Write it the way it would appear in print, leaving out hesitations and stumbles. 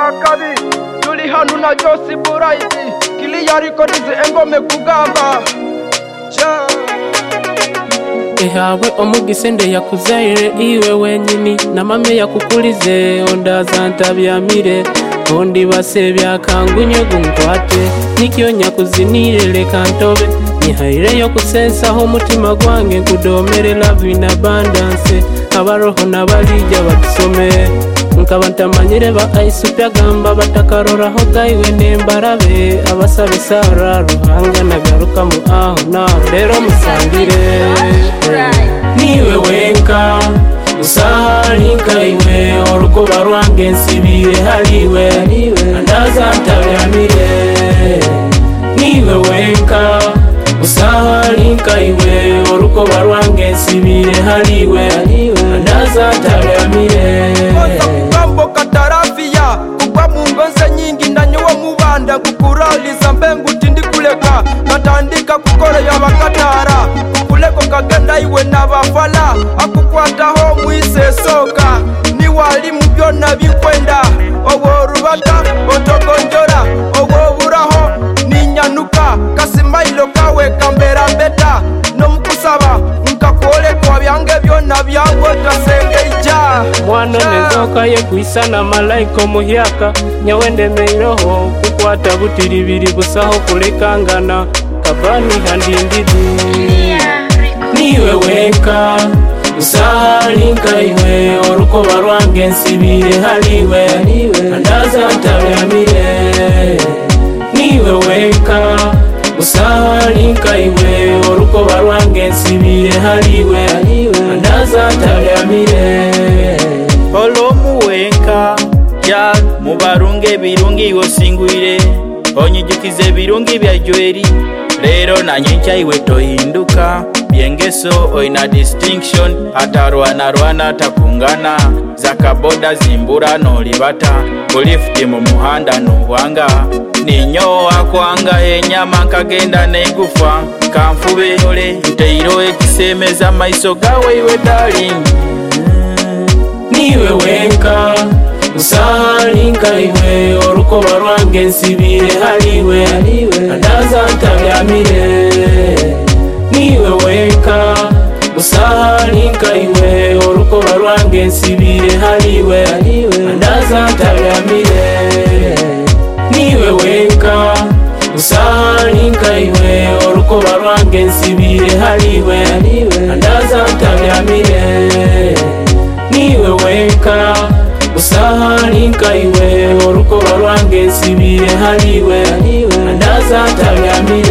kabi tuli hanu na Josi Buraiti Kilia Records engome kugamba Ehawe omugisende yakuzaire iwe wenyini na mame yakukulize ondaza ntabyamire ondi base byakangunye gunkwate nikyo nyakuzinire leka ntobe nihaire yo kusensaho umutima gwange kudomere love in abundance abaroho nabalija batusome nkaba ntamanyire ba aisupya gamba batakaroraho gaiwe nembarabe abasabe sara ruhanga nagaruka mu aho naho rero musangire niwe wenka usahari nkaiwe orukuba rwange nsibire haliwe andaza ntabyamire niwe wenka usahari nkaiwe orukuba rwange nsibire haliwe andaza ntabyamire kugambo katarafia kugwa mungonze nyingi nanyuwa mubanda kukuraliza mbengu tindi kuleka katandika kukore ya bakatara kukuleko kagenda iwe na bafala akukwataho mwise soka ni walimu byona bikwenda owo rubata otogonjora owo buraho ninyanuka kasimailo kawe kambera mbeta no mukusaba nkakole kwa byange byona byangwe kasengeija mwana nezoka ye kuisana malaika muhyaka nyawende meiroho kukwata butiribiri busaho kulekangana kabani handindidi niwe wenka usahari nkaiwe orukoba rwange nsibire haliwe andaza ntabyamire niwe wenka usahari nkaiwe orukoba rwange nsibire haliwe andaza ntabyamire Olomu wenka ya mubarunge birungi gosingwire onyijukize birungi bya Joeri rero nanyincha iwe tohinduka byengeso oina distinction atarwana takungana zakaboda zimbura no libata kulifti mu muhanda no wanga ninyo akwanga enyama kagenda negufa kamfube ole nteiro ekisemeza maiso gawe iwe darling niwe wenka usahari nkaiwe orukoba rwange nsibire haliwe andaza ntabyamire niwe wenka usahari nkaiwe orukoba rwange nsibire haliwe andaza ntabyamire niwe wenka usahari nkaiwe orukoba rwange nsibire haliwe andaza ntabyamire niwe wenka usahari nkaiwe orukoba rwange nsibire haliwe andaza ntabyamire